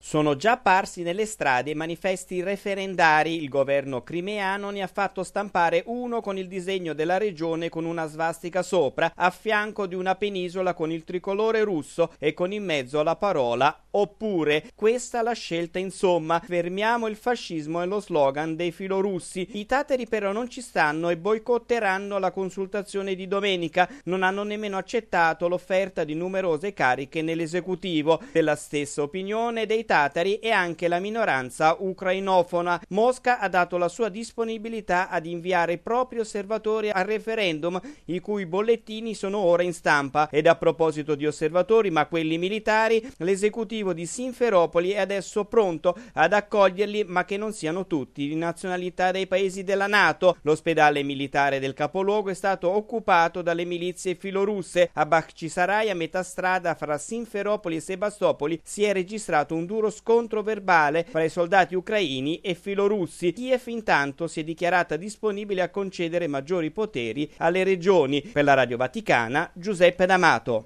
Sono già apparsi nelle strade manifesti referendari. Il governo crimeano ne ha fatto stampare uno con il disegno della regione con una svastica sopra, a fianco di una penisola con il tricolore russo e con in mezzo la parola oppure. Questa la scelta, insomma. Fermiamo il fascismo è lo slogan dei filorussi. I tatari però non ci stanno e boicotteranno la consultazione di domenica. Non hanno nemmeno accettato l'offerta di numerose cariche nell'esecutivo. Della stessa opinione dei tatari e anche la minoranza ucrainofona. Mosca ha dato la sua disponibilità ad inviare i propri osservatori al referendum, i cui bollettini sono ora in stampa. Ed a proposito di osservatori, ma quelli militari, l'esecutivo di Simferopoli è adesso pronto ad accoglierli, ma che non siano tutti di nazionalità dei paesi della NATO. L'ospedale militare del capoluogo è stato occupato dalle milizie filorusse. A Bakhchisarai, a metà strada fra Simferopoli e Sebastopoli, si è registrato un duro scontro verbale fra i soldati ucraini e filorussi. Kiev intanto si è dichiarata disponibile a concedere maggiori poteri alle regioni. Per la Radio Vaticana, Giuseppe D'Amato.